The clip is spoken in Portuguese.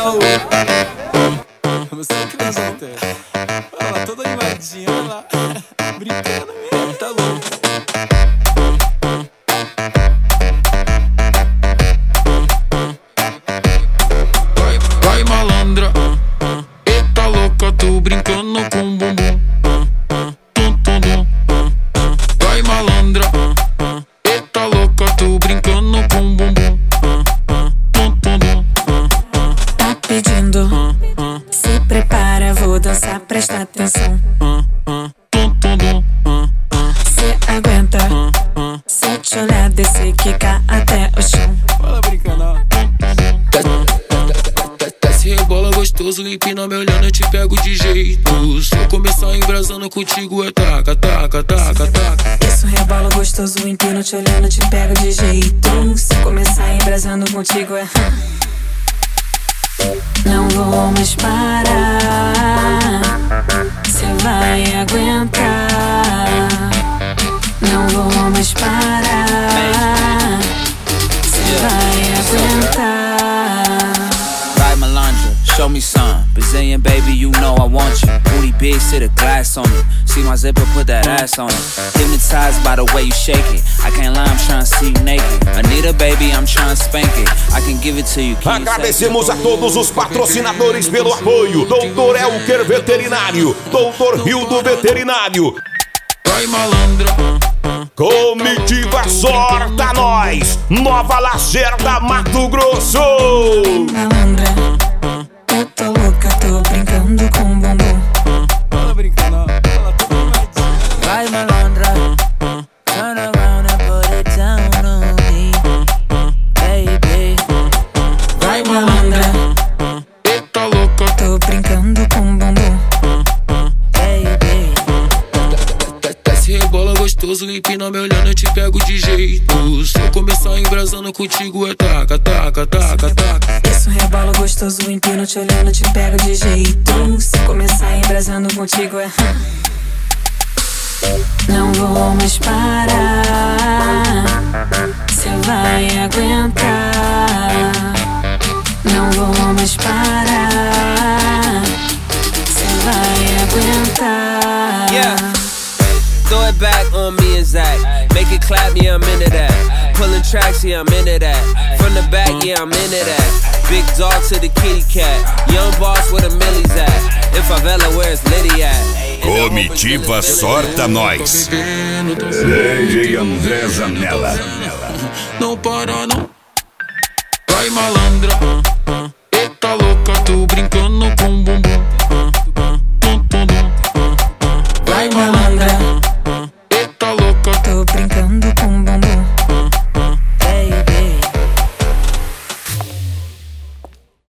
caô. Você acredita? Olha lá, toda animadinha, olha lá. Brincando mesmo, tá louco. Vai malandra, eita louca, tô brincando com bumbum. Tum tum dum. Vai malandra, eita louca, tô brincando com bumbum. Tum tum dum. Tá pedindo, se prepara, vou dançar, presta atenção. Tum tum dum. Cê aguenta, se eu te olhar, descer, quicar até o chão. Fala brincando, ó. Desce, rebola gostoso, empina me olhando, eu te pego de jeito. Se eu começar embrasando contigo é taca, taca, taca, taca. Isso, rebola gostoso, empino, te olhando, te pego de jeito. Se começar embrasando contigo é... Não vou mais parar, cê vai aguentar. Não vou mais parar, cê vai aguentar. Right, Melandra, show me some. Brazilian baby, you know I want you. Booty big, sit a glass on it. See my zipper, put that ass on it. Hypnotized by the way you shake it. I can't lie, I'm trying to see you naked. Anita baby, I'm trying to spank it. I can give it to you. Agradecemos a todos os patrocinadores pelo apoio. Doutor Elker Veterinário, Doutor Hildo Veterinário, Vai malandra, Comitiva Sorta Nós, Nova Lacerda, Mato Grosso. Malandra, eu tô louca, tô brincando com bumbum. Fala brincando, ó. Olha lá, toda animadinha. Right, Melandra, turn around and put it down on me, baby. Vai, malandra, eita louca, tô brincando com bumbum. Baby. desce, rebola gostoso, empina me olhando, eu te pego de jeito. Se eu começar embrasando contigo é taca, taca, taca, taca. Isso, rebola gostoso, empino, te olhando, te pego de jeito. Se começar embrasando contigo é... Não vou mais parar, cê vai aguentar. Não vou mais parar, cê vai aguentar. Yeah. Throw it back on me and Zach. Make it clap, yeah, I'm into that. Pulling tracks, yeah, I'm into that. From the back, yeah, I'm into that. Big dog to the kitty cat. Young boss where the millies at. In favela, where's Liddy at? Comitiva Sorta Nós. DJ André Zanella. Não para não. Vai malandra, eita louca, tô brincando com